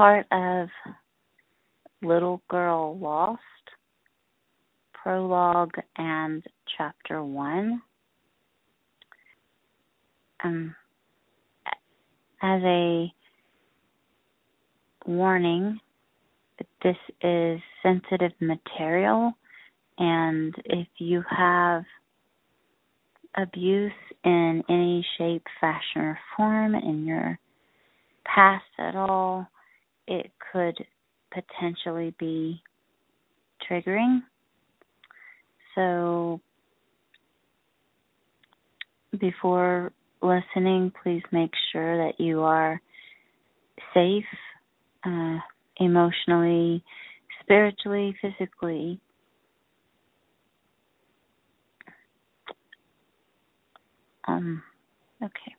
part of Little Girl Lost, Prologue and Chapter 1. As a warning, this is sensitive material, and if you have abuse in any shape, fashion, or form in your past at all, it could potentially be triggering. So before listening, please make sure that you are safe, emotionally, spiritually, physically. Okay.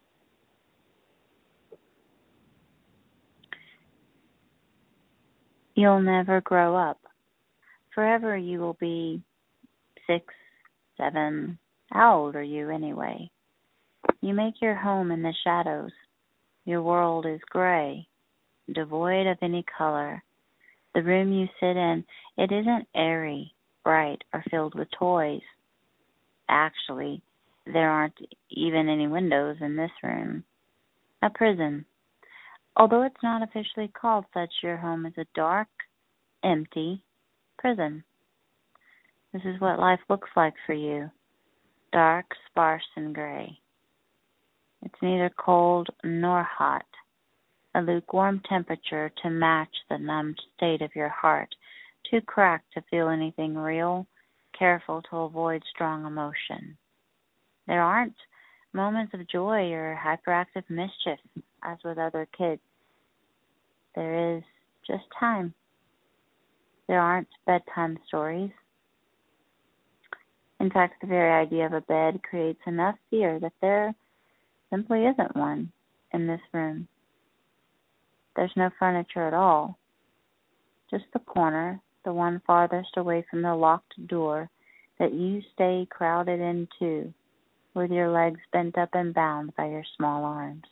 You'll never grow up. Forever you will be 6, 7. How old are you anyway? You make your home in the shadows. Your world is gray, devoid of any color. The room you sit in, it isn't airy, bright, or filled with toys. Actually, there aren't even any windows in this room. A prison. Although it's not officially called such, your home is a dark, empty prison. This is what life looks like for you. Dark, sparse, and gray. It's neither cold nor hot. A lukewarm temperature to match the numbed state of your heart. Too cracked to feel anything real. Careful to avoid strong emotion. There aren't moments of joy or hyperactive mischief, as with other kids. There is just time. There aren't bedtime stories. In fact, the very idea of a bed creates enough fear that there simply isn't one in this room. There's no furniture at all. Just the corner, the one farthest away from the locked door that you stay crowded into, with your legs bent up and bound by your small arms.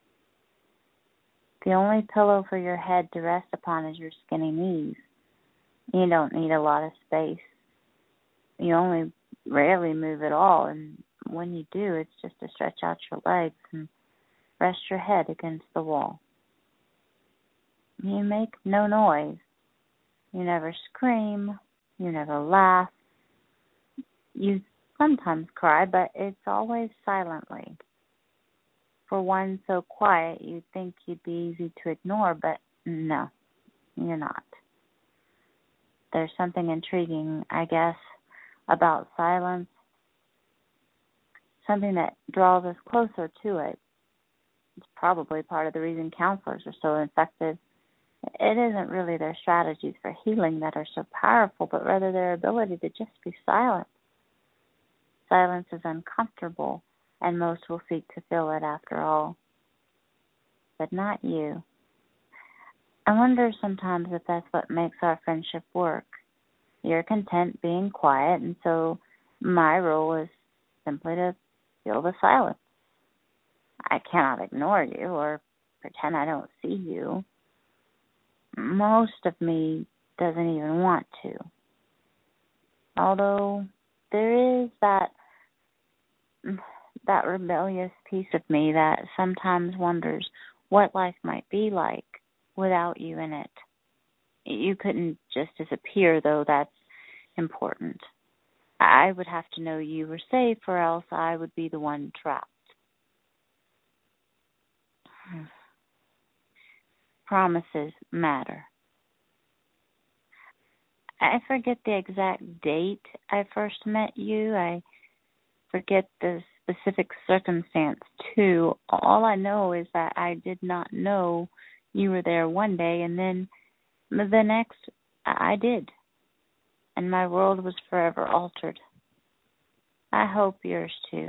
The only pillow for your head to rest upon is your skinny knees. You don't need a lot of space. You only rarely move at all, and when you do, it's just to stretch out your legs and rest your head against the wall. You make no noise. You never scream. You never laugh. You sometimes cry, but it's always silently. For one so quiet, you'd think you'd be easy to ignore, but no, you're not. There's something intriguing, I guess, about silence, something that draws us closer to it. It's probably part of the reason counselors are so effective. It isn't really their strategies for healing that are so powerful, but rather their ability to just be silent. Silence is uncomfortable, and most will seek to fill it after all. But not you. I wonder sometimes if that's what makes our friendship work. You're content being quiet, and so my role is simply to fill the silence. I cannot ignore you or pretend I don't see you. Most of me doesn't even want to. Although there is that rebellious piece of me that sometimes wonders what life might be like without you in it. You couldn't just disappear, though that's important. I would have to know you were safe, or else I would be the one trapped. Promises matter. I forget the exact date I first met you. I forget the specific circumstance, too. All I know is that I did not know you were there one day, and then the next I did. And my world was forever altered. I hope yours, too.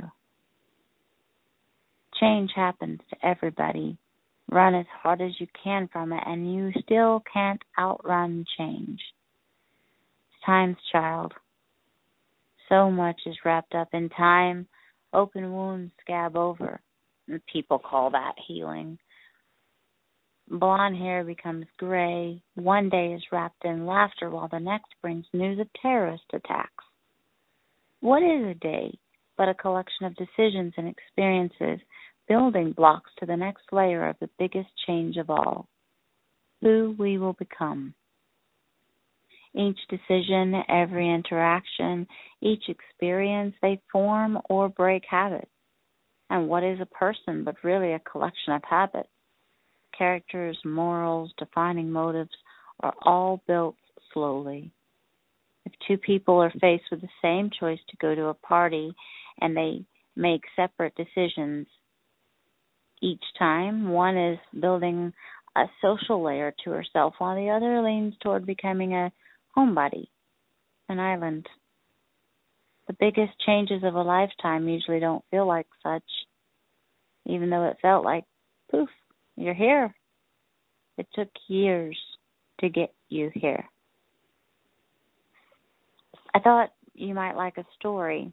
Change happens to everybody. Run as hard as you can from it, and you still can't outrun change. It's time's child. So much is wrapped up in time. Open wounds scab over. And people call that healing. Blonde hair becomes gray. One day is wrapped in laughter while the next brings news of terrorist attacks. What is a day but a collection of decisions and experiences, building blocks to the next layer of the biggest change of all, who we will become? Each decision, every interaction, each experience, they form or break habits. And what is a person but really a collection of habits? Characters, morals, defining motives are all built slowly. If two people are faced with the same choice to go to a party and they make separate decisions each time, one is building a social layer to herself while the other leans toward becoming a homebody, an island. The biggest changes of a lifetime usually don't feel like such, even though it felt like, poof, you're here. It took years to get you here. I thought you might like a story.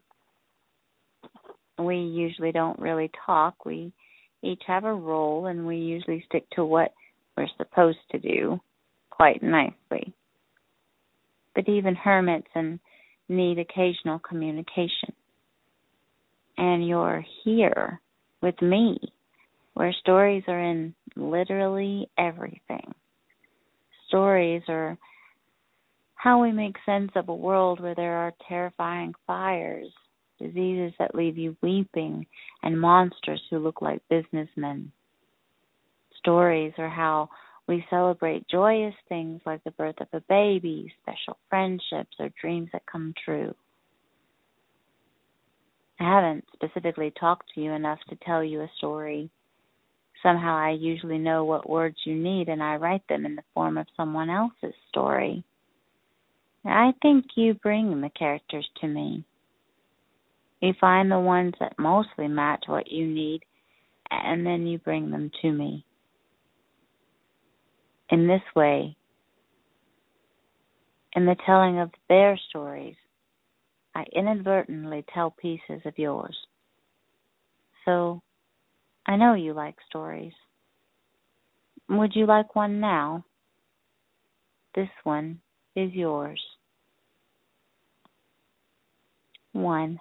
We usually don't really talk. We each have a role, and we usually stick to what we're supposed to do quite nicely. But even hermits need occasional communication. And you're here with me, where stories are in literally everything. Stories are how we make sense of a world where there are terrifying fires, diseases that leave you weeping, and monsters who look like businessmen. Stories are how we celebrate joyous things like the birth of a baby, special friendships, or dreams that come true. I haven't specifically talked to you enough to tell you a story. Somehow I usually know what words you need, and I write them in the form of someone else's story. I think you bring the characters to me. You find the ones that mostly match what you need, and then you bring them to me. In this way, in the telling of their stories, I inadvertently tell pieces of yours. So, I know you like stories. Would you like one now? This one is yours. 1.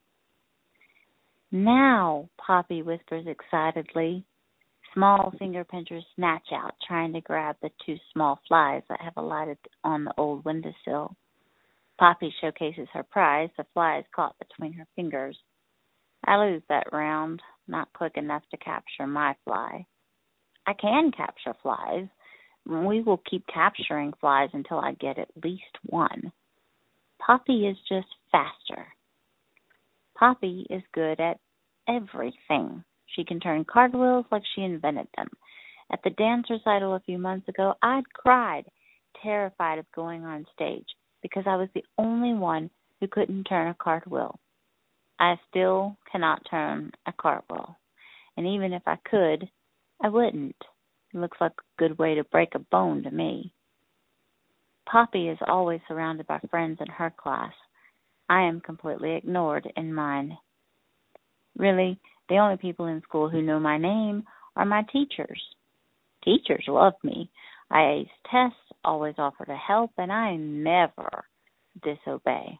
Now, Poppy whispers excitedly. Small finger pinchers snatch out, trying to grab the 2 small flies that have alighted on the old windowsill. Poppy showcases her prize, the flies caught between her fingers. I lose that round, not quick enough to capture my fly. I can capture flies. We will keep capturing flies until I get at least one. Poppy is just faster. Poppy is good at everything. She can turn cartwheels like she invented them. At the dance recital a few months ago, I'd cried, terrified of going on stage, because I was the only one who couldn't turn a cartwheel. I still cannot turn a cartwheel. And even if I could, I wouldn't. It looks like a good way to break a bone to me. Poppy is always surrounded by friends in her class. I am completely ignored in mine. Really, the only people in school who know my name are my teachers. Teachers love me. I ace tests, always offer to help, and I never disobey.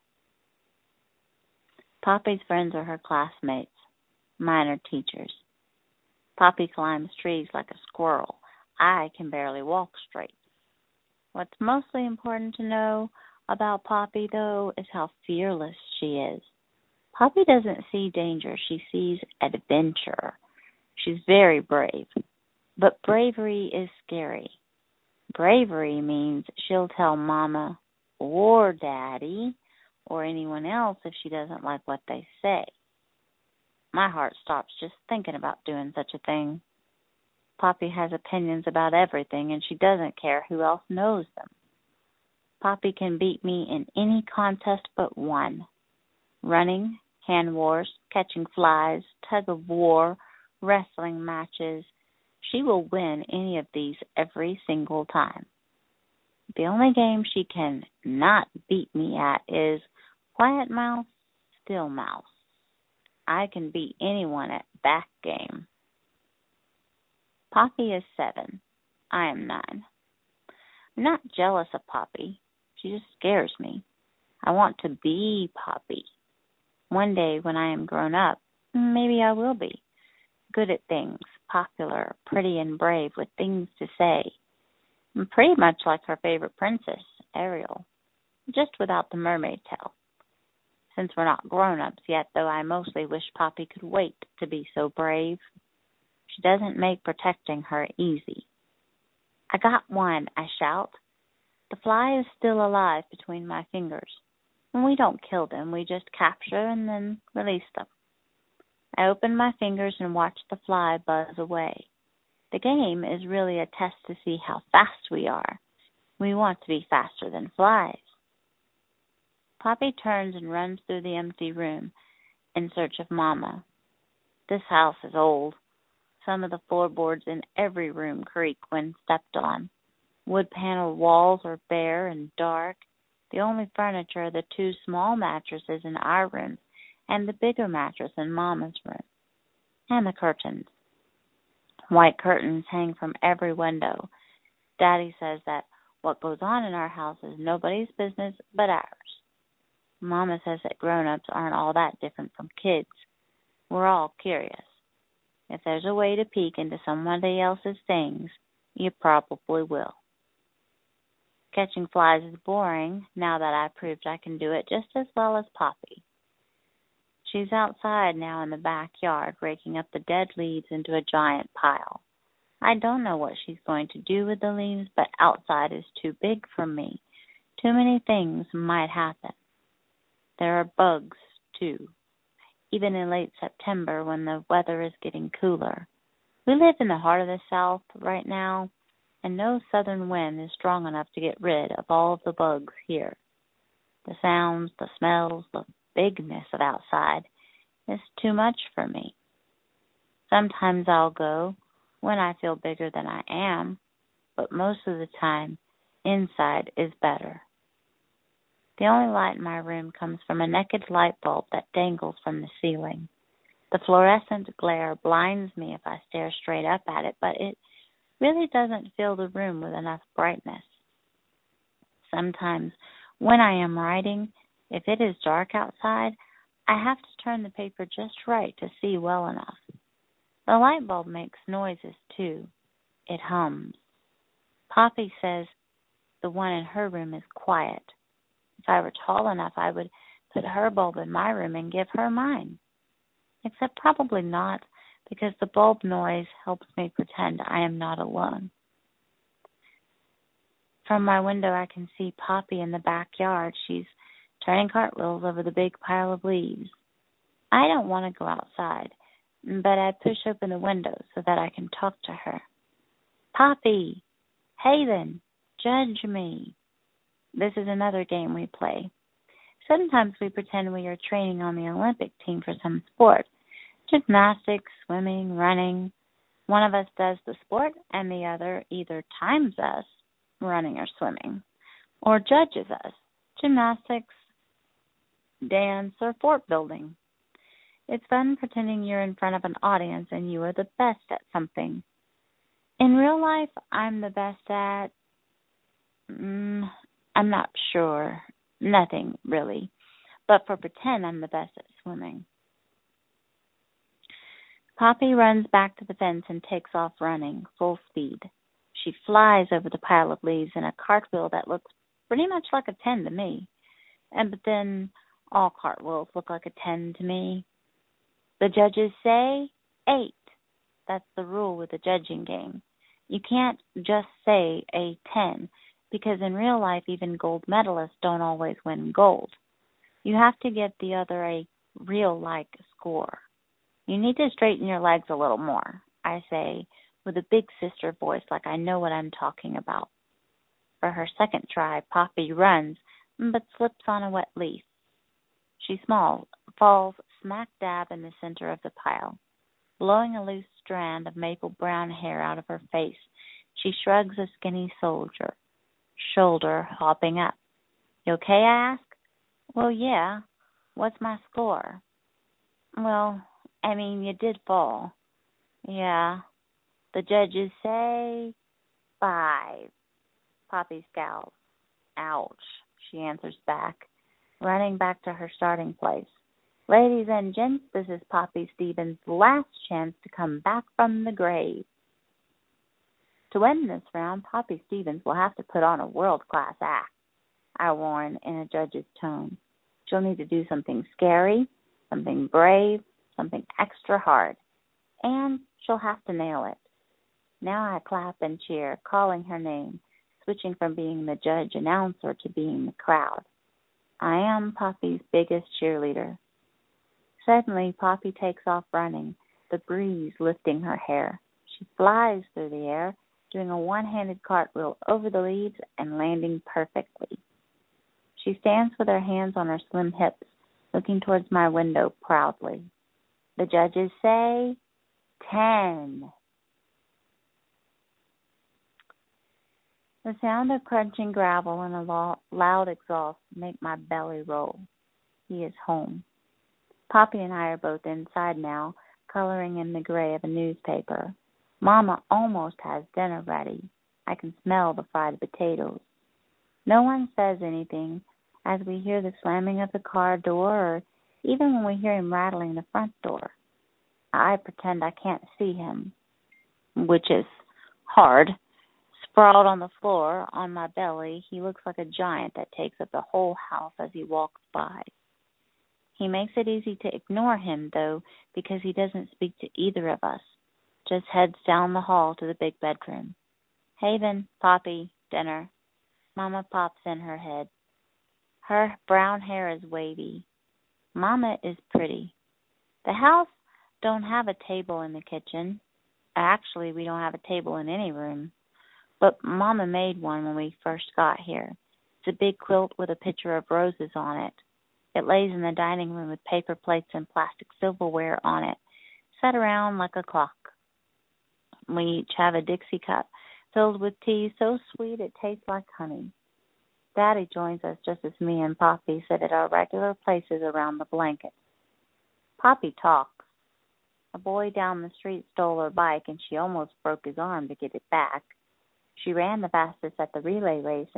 Poppy's friends are her classmates. Mine are teachers. Poppy climbs trees like a squirrel. I can barely walk straight. What's mostly important to know about Poppy, though, is how fearless she is. Poppy doesn't see danger. She sees adventure. She's very brave. But bravery is scary. Bravery means she'll tell Mama or Daddy or anyone else if she doesn't like what they say. My heart stops just thinking about doing such a thing. Poppy has opinions about everything, and she doesn't care who else knows them. Poppy can beat me in any contest but one. Running, hand wars, catching flies, tug of war, wrestling matches. She will win any of these every single time. The only game she can not beat me at is quiet mouse, still mouse. I can beat anyone at back game. Poppy is 7. I am 9. I'm not jealous of Poppy. She just scares me. I want to be Poppy. One day when I am grown up, maybe I will be. Good at things, popular, pretty and brave, with things to say. I'm pretty much like her favorite princess, Ariel, just without the mermaid tail. Since we're not grown-ups yet, though, I mostly wish Poppy could wait to be so brave. She doesn't make protecting her easy. I got one, I shout. The fly is still alive between my fingers. And we don't kill them, we just capture and then release them. I open my fingers and watch the fly buzz away. The game is really a test to see how fast we are. We want to be faster than flies. Poppy turns and runs through the empty room in search of Mama. This house is old. Some of the floorboards in every room creak when stepped on. Wood-paneled walls are bare and dark. The only furniture are the 2 small mattresses in our room and the bigger mattress in Mama's room. And the curtains. White curtains hang from every window. Daddy says that what goes on in our house is nobody's business but ours. Mama says that grown-ups aren't all that different from kids. We're all curious. If there's a way to peek into somebody else's things, you probably will. Catching flies is boring now that I proved I can do it just as well as Poppy. She's outside now in the backyard, raking up the dead leaves into a giant pile. I don't know what she's going to do with the leaves, but outside is too big for me. Too many things might happen. There are bugs, too, even in late September when the weather is getting cooler. We live in the heart of the South right now, and no southern wind is strong enough to get rid of all of the bugs here. The sounds, the smells, the bigness of outside is too much for me. Sometimes I'll go when I feel bigger than I am, but most of the time, inside is better. The only light in my room comes from a naked light bulb that dangles from the ceiling. The fluorescent glare blinds me if I stare straight up at it, but it really doesn't fill the room with enough brightness. Sometimes, when I am writing, if it is dark outside, I have to turn the paper just right to see well enough. The light bulb makes noises, too. It hums. Poppy says the one in her room is quiet. If I were tall enough, I would put her bulb in my room and give her mine. Except probably not, because the bulb noise helps me pretend I am not alone. From my window, I can see Poppy in the backyard. She's turning cartwheels over the big pile of leaves. I don't want to go outside, but I push open the window so that I can talk to her. Poppy! Hey then, judge me. This is another game we play. Sometimes we pretend we are training on the Olympic team for some sport. Gymnastics, swimming, running. One of us does the sport and the other either times us, running or swimming, or judges us, gymnastics, dance, or fort building. It's fun pretending you're in front of an audience and you are the best at something. In real life, I'm the best at, I'm not sure, nothing really, but for pretend I'm the best at swimming. Poppy runs back to the fence and takes off running, full speed. She flies over the pile of leaves in a cartwheel that looks pretty much like a 10 to me. But then all cartwheels look like a 10 to me. The judges say 8. That's the rule with the judging game. You can't just say a 10, because in real life, even gold medalists don't always win gold. You have to give the other a real-like score. You need to straighten your legs a little more, I say, with a big sister voice like I know what I'm talking about. For her second try, Poppy runs, but slips on a wet leaf. She falls smack dab in the center of the pile. Blowing a loose strand of maple brown hair out of her face, she shrugs a skinny shoulder, hopping up. You okay, I ask? Well, yeah. What's my score? Well, I mean, you did fall. Yeah. The judges say 5. Poppy scowls. Ouch, she answers back, running back to her starting place. Ladies and gents, this is Poppy Stevens' last chance to come back from the grave. To win this round, Poppy Stevens will have to put on a world-class act, I warn in a judge's tone. She'll need to do something scary, something brave, something extra hard, and she'll have to nail it. Now I clap and cheer, calling her name, switching from being the judge announcer to being the crowd. I am Poppy's biggest cheerleader. Suddenly, Poppy takes off running, the breeze lifting her hair. She flies through the air, doing a one-handed cartwheel over the leaves and landing perfectly. She stands with her hands on her slim hips, looking towards my window proudly. The judges say 10. The sound of crunching gravel and a loud exhaust make my belly roll. He is home. Poppy and I are both inside now, coloring in the gray of a newspaper. Mama almost has dinner ready. I can smell the fried potatoes. No one says anything as we hear the slamming of the car door or even when we hear him rattling the front door. I pretend I can't see him, which is hard. Sprawled on the floor, on my belly, he looks like a giant that takes up the whole house as he walks by. He makes it easy to ignore him, though, because he doesn't speak to either of us, just heads down the hall to the big bedroom. Haven, Poppy, dinner. Mama pops in her head. Her brown hair is wavy. Mama is pretty. The house don't have a table in the kitchen. Actually, we don't have a table in any room. But Mama made one when we first got here. It's a big quilt with a picture of roses on it. It lays in the dining room with paper plates and plastic silverware on it, set around like a clock. We each have a Dixie cup filled with tea so sweet it tastes like honey. Daddy joins us just as me and Poppy sit at our regular places around the blankets. Poppy talks. A boy down the street stole her bike and she almost broke his arm to get it back. She ran the fastest at the relay race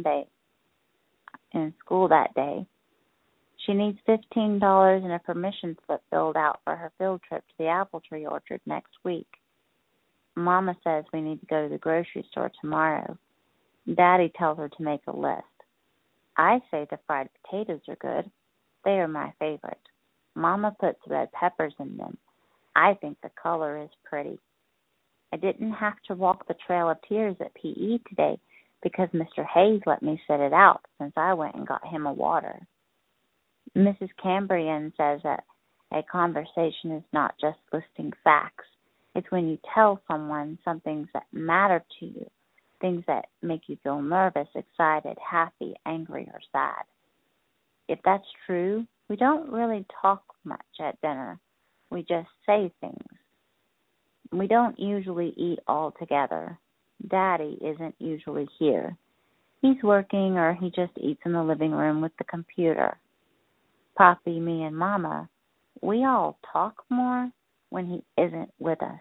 in school that day. She needs $15 and a permission slip filled out for her field trip to the apple tree orchard next week. Mama says we need to go to the grocery store tomorrow. Daddy tells her to make a list. I say the fried potatoes are good. They are my favorite. Mama puts red peppers in them. I think the color is pretty. I didn't have to walk the Trail of Tears at PE today because Mr. Hayes let me sit it out since I went and got him a water. Mrs. Cambrian says that a conversation is not just listing facts. It's when you tell someone some things that matter to you, things that make you feel nervous, excited, happy, angry, or sad. If that's true, we don't really talk much at dinner. We just say things. We don't usually eat all together. Daddy isn't usually here. He's working or he just eats in the living room with the computer. Poppy, me, and Mama, we all talk more when he isn't with us.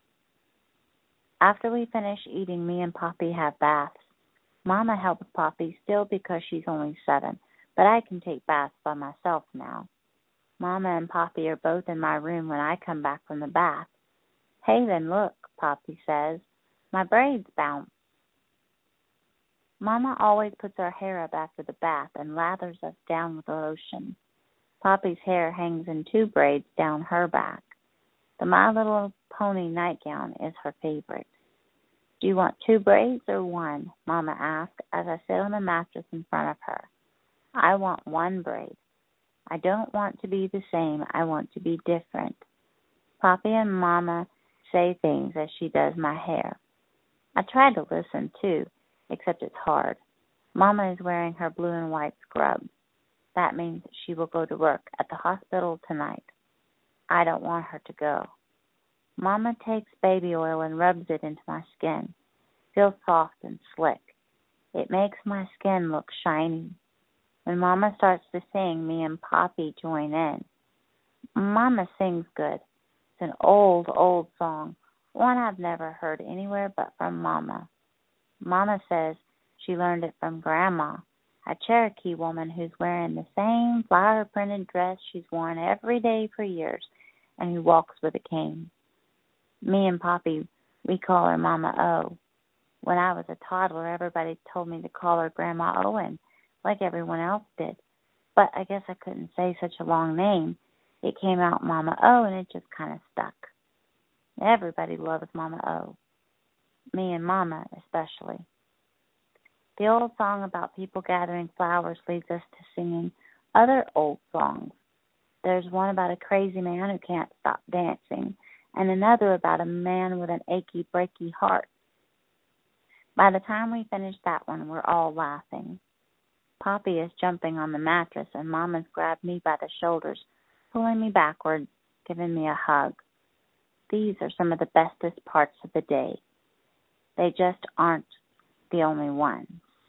After we finish eating, me and Poppy have baths. Mama helps Poppy still because she's only 7, but I can take baths by myself now. Mama and Poppy are both in my room when I come back from the bath. Haven, look, Poppy says. My braids bounce. Mama always puts our hair up after the bath and lathers us down with lotion. Poppy's hair hangs in 2 braids down her back. The My Little Pony nightgown is her favorite. Do you want 2 braids or 1? Mama asks as I sit on the mattress in front of her. I want 1 braid. I don't want to be the same. I want to be different. Poppy and Mama say things as she does my hair. I try to listen too, except it's hard. Mama is wearing her blue and white scrubs. That means she will go to work at the hospital tonight. I don't want her to go. Mama takes baby oil and rubs it into my skin. It feels soft and slick. It makes my skin look shiny. When Mama starts to sing, me and Poppy join in. Mama sings good. It's an old, old song, one I've never heard anywhere but from Mama. Mama says she learned it from Grandma, a Cherokee woman who's wearing the same flower-printed dress she's worn every day for years and who walks with a cane. Me and Poppy, we call her Mama O. When I was a toddler, everybody told me to call her Grandma Owen, like everyone else did. But I guess I couldn't say such a long name. It came out Mama O, and it just kind of stuck. Everybody loves Mama O. Me and Mama especially. The old song about people gathering flowers leads us to singing other old songs. There's one about a crazy man who can't stop dancing, and another about a man with an achy, breaky heart. By the time we finish that one, we're all laughing. Poppy is jumping on the mattress, and Mama's grabbed me by the shoulders, pulling me backwards, giving me a hug. These are some of the bestest parts of the day. They just aren't the only ones.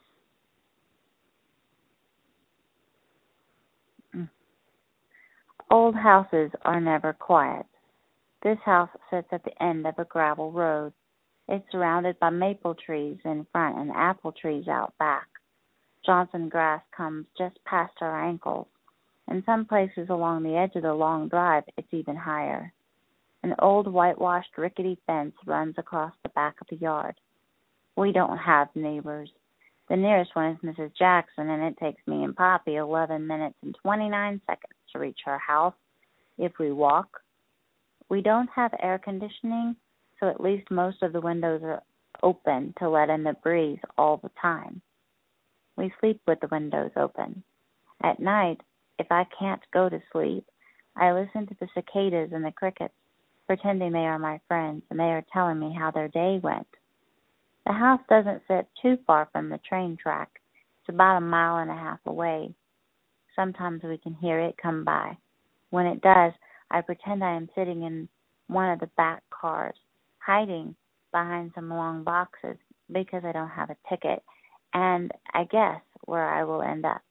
Old houses are never quiet. This house sits at the end of a gravel road. It's surrounded by maple trees in front and apple trees out back. Johnson grass comes just past our ankles. In some places along the edge of the long drive, it's even higher. An old whitewashed rickety fence runs across the back of the yard. We don't have neighbors. The nearest one is Mrs. Jackson, and it takes me and Poppy 11 minutes and 29 seconds to reach her house if we walk. We don't have air conditioning, so at least most of the windows are open to let in the breeze all the time. We sleep with the windows open. At night, if I can't go to sleep, I listen to the cicadas and the crickets, pretending they are my friends, and they are telling me how their day went. The house doesn't sit too far from the train track. It's about 1.5 miles away. Sometimes we can hear it come by. When it does, I pretend I am sitting in one of the back cars, hiding behind some long boxes because I don't have a ticket, and I guess where I will end up.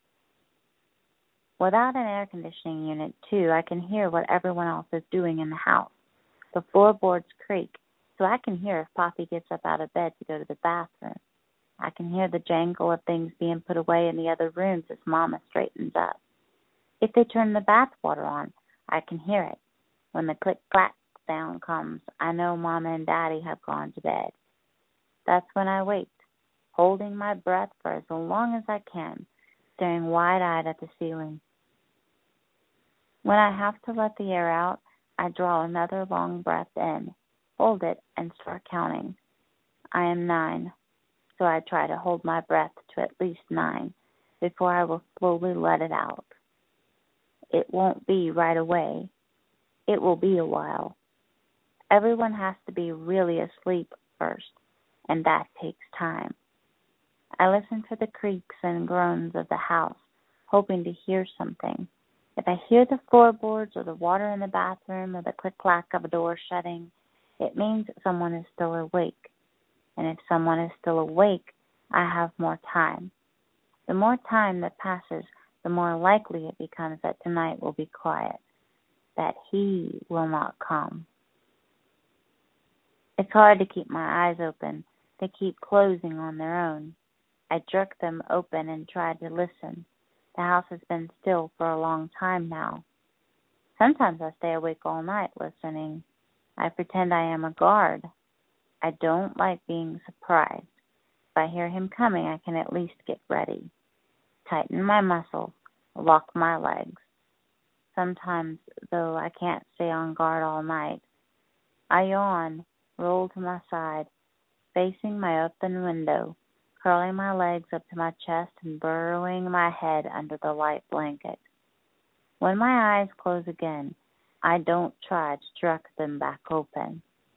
Without an air conditioning unit, too, I can hear what everyone else is doing in the house. The floorboards creak, so I can hear if Poppy gets up out of bed to go to the bathroom. I can hear the jangle of things being put away in the other rooms as Mama straightens up. If they turn the bath water on, I can hear it. When the click-clack sound comes, I know Mama and Daddy have gone to bed. That's when I wait, holding my breath for as long as I can, staring wide-eyed at the ceiling. When I have to let the air out, I draw another long breath in, hold it, and start counting. I am 9, so I try to hold my breath to at least 9 before I will slowly let it out. It won't be right away. It will be a while. Everyone has to be really asleep first, and that takes time. I listen for the creaks and groans of the house, hoping to hear something. If I hear the floorboards or the water in the bathroom or the click-clack of a door shutting, it means someone is still awake. And if someone is still awake, I have more time. The more time that passes, the more likely it becomes that tonight will be quiet, that he will not come. It's hard to keep my eyes open. They keep closing on their own. I jerk them open and try to listen. The house has been still for a long time now. Sometimes I stay awake all night listening. I pretend I am a guard. I don't like being surprised. If I hear him coming, I can at least get ready. Tighten my muscles, lock my legs. Sometimes, though, I can't stay on guard all night. I yawn, roll to my side, facing my open window, curling my legs up to my chest and burrowing my head under the light blanket. When my eyes close again, I don't try to jerk them back open.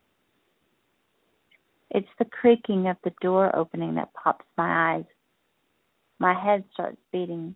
It's the creaking of the door opening that pops my eyes. My head starts beating.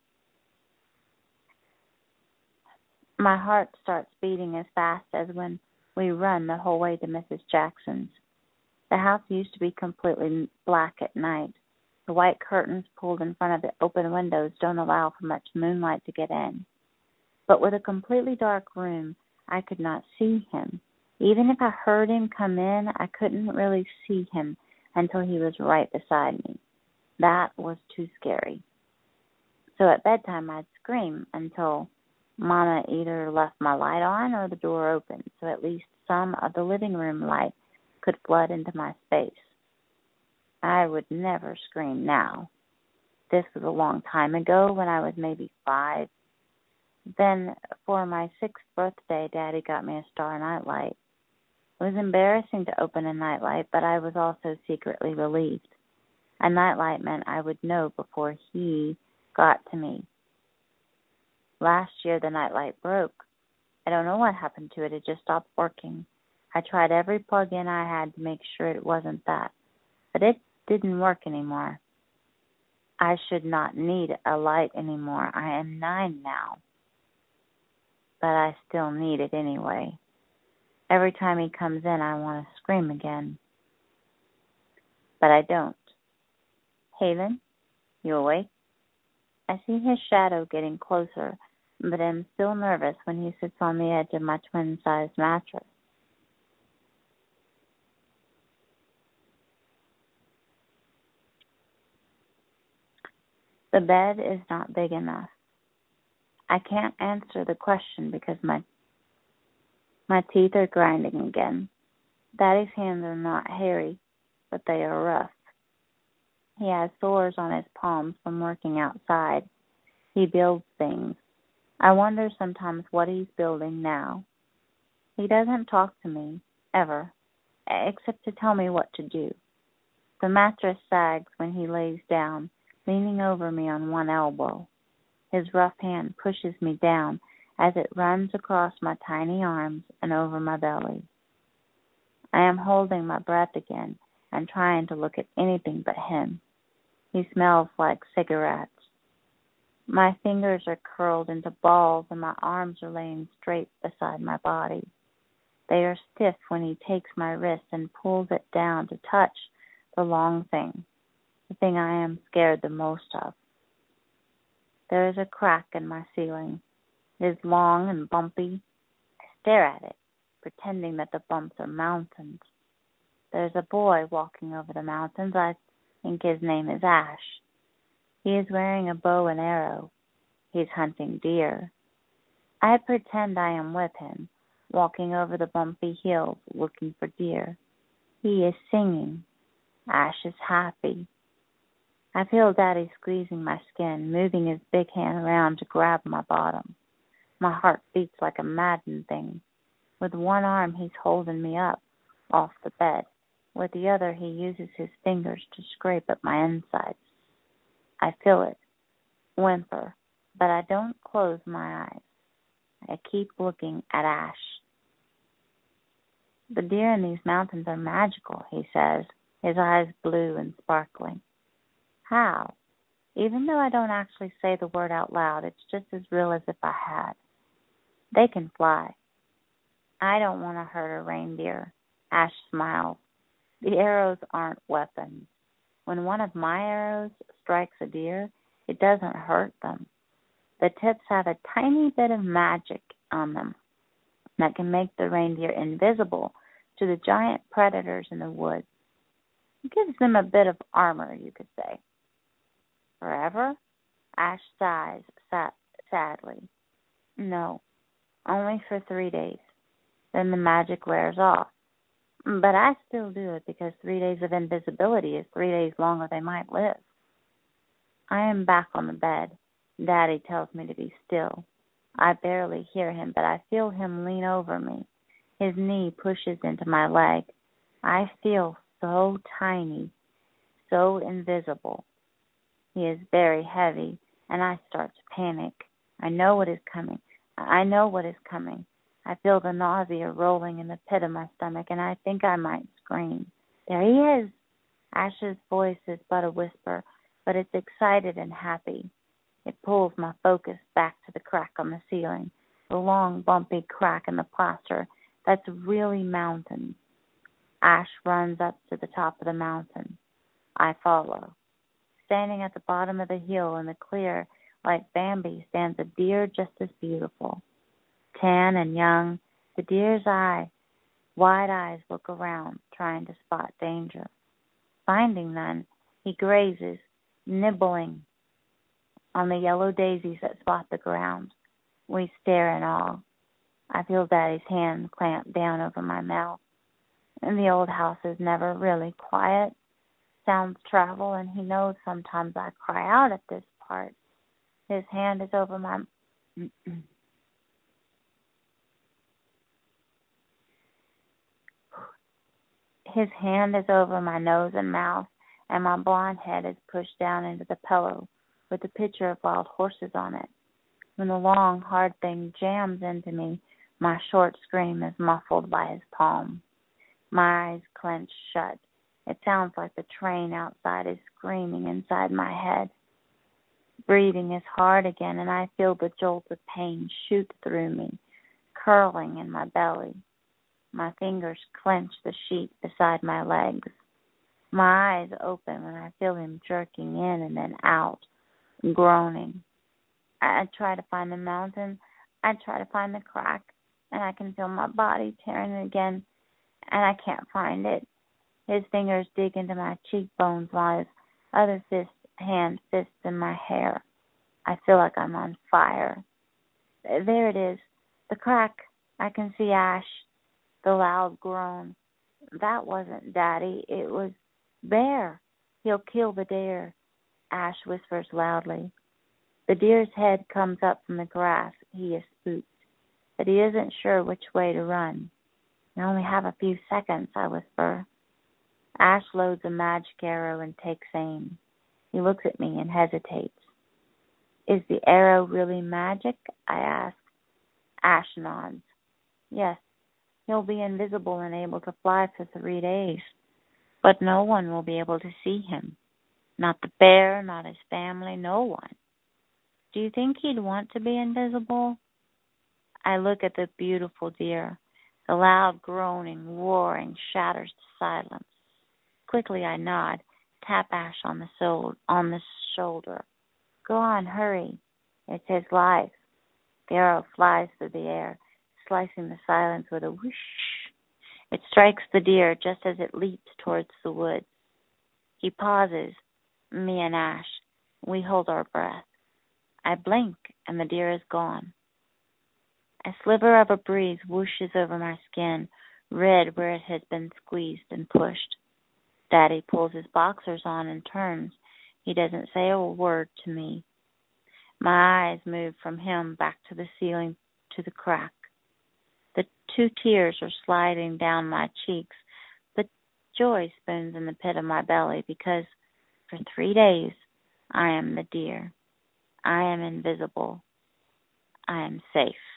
My heart starts beating as fast as when we run the whole way to Mrs. Jackson's. The house used to be completely black at night. The white curtains pulled in front of the open windows don't allow for much moonlight to get in. But with a completely dark room, I could not see him. Even if I heard him come in, I couldn't really see him until he was right beside me. That was too scary. So at bedtime, I'd scream until Mama either left my light on or the door open, so at least some of the living room light could flood into my space. I would never scream now. This was a long time ago when I was maybe 5. Then, for my 6th birthday, Daddy got me a star nightlight. It was embarrassing to open a nightlight, but I was also secretly relieved. A nightlight meant I would know before he got to me. Last year, the nightlight broke. I don't know what happened to it. It just stopped working. I tried every plug-in I had to make sure it wasn't that, but it didn't work anymore. I should not need a light anymore. I am 9 now, but I still need it anyway. Every time he comes in, I want to scream again, but I don't. Halen, you awake? I see his shadow getting closer, but am still nervous when he sits on the edge of my twin-sized mattress. The bed is not big enough. I can't answer the question because my teeth are grinding again. Daddy's hands are not hairy, but they are rough. He has sores on his palms from working outside. He builds things. I wonder sometimes what he's building now. He doesn't talk to me, ever, except to tell me what to do. The mattress sags when he lays down, leaning over me on one elbow. His rough hand pushes me down as it runs across my tiny arms and over my belly. I am holding my breath again and trying to look at anything but him. He smells like cigarettes. My fingers are curled into balls and my arms are laying straight beside my body. They are stiff when he takes my wrist and pulls it down to touch the long thing, the thing I am scared the most of. There is a crack in my ceiling. It is long and bumpy. I stare at it, pretending that the bumps are mountains. There's a boy walking over the mountains. I think his name is Ash. He is wearing a bow and arrow. He's hunting deer. I pretend I am with him, walking over the bumpy hills looking for deer. He is singing. Ash is happy. I feel Daddy squeezing my skin, moving his big hand around to grab my bottom. My heart beats like a maddened thing. With one arm, he's holding me up off the bed. With the other, he uses his fingers to scrape at my insides. I feel it, whimper, but I don't close my eyes. I keep looking at Ash. The deer in these mountains are magical, he says, his eyes blue and sparkling. How? Even though I don't actually say the word out loud, it's just as real as if I had. They can fly. I don't want to hurt a reindeer. Ash smiles. The arrows aren't weapons. When one of my arrows strikes a deer, it doesn't hurt them. The tips have a tiny bit of magic on them that can make the reindeer invisible to the giant predators in the woods. It gives them a bit of armor, you could say. Forever? Ash sighs sadly. No, only for 3 days. Then the magic wears off. But I still do it because 3 days of invisibility is 3 days longer they might live. I am back on the bed. Daddy tells me to be still. I barely hear him, but I feel him lean over me. His knee pushes into my leg. I feel so tiny, so invisible. He is very heavy, and I start to panic. I know what is coming. I feel the nausea rolling in the pit of my stomach, and I think I might scream. There he is! Ash's voice is but a whisper, but it's excited and happy. It pulls my focus back to the crack on the ceiling, the long, bumpy crack in the plaster that's really mountains. Ash runs up to the top of the mountain. I follow. Standing at the bottom of the hill in the clear, like Bambi, stands a deer just as beautiful. Tan and young, the deer's wide eyes look around, trying to spot danger. finding none, he grazes, nibbling on the yellow daisies that spot the ground. We stare in awe. I feel Daddy's hand clamp down over my mouth. And the old house is never really quiet. Sounds travel, and he knows sometimes I cry out at this part. His hand is over my... His hand is over my nose and mouth, and my blonde head is pushed down into the pillow with a picture of wild horses on it. When the long, hard thing jams into me, my short scream is muffled by his palm. My eyes clench shut. It sounds like the train outside is screaming inside my head. Breathing is hard again, and I feel the jolt of pain shoot through me, curling in my belly. My fingers clench the sheet beside my legs. My eyes open when I feel him jerking in and then out, groaning. I try to find the mountain. I try to find the crack, and I can feel my body tearing again, and I can't find it. His fingers dig into my cheekbones while his other hand fists in my hair. I feel like I'm on fire. There it is, the crack. I can see ash. The loud groan. That wasn't Daddy. It was Bear. He'll kill the deer. Ash whispers loudly. The deer's head comes up from the grass. He is spooked, but he isn't sure which way to run. I only have a few seconds, I whisper. Ash loads a magic arrow and takes aim. He looks at me and hesitates. Is the arrow really magic? I ask. Ash nods. Yes. He'll be invisible and able to fly for 3 days, but no one will be able to see him. Not the bear, not his family, no one. Do you think he'd want to be invisible? I look at the beautiful deer. The loud groaning, roaring shatters to silence. Quickly I nod, tap Ash on the shoulder. Go on, hurry. It's his life. The arrow flies through the air, slicing the silence with a whoosh. It strikes the deer just as it leaps towards the woods. He pauses, me and Ash. We hold our breath. I blink, and the deer is gone. A sliver of a breeze whooshes over my skin, red where it has been squeezed and pushed. Daddy pulls his boxers on and turns. He doesn't say a word to me. My eyes move from him back to the ceiling, to the crack. The 2 tears are sliding down my cheeks, but joy spoons in the pit of my belly because for 3 days I am the deer. I am invisible. I am safe.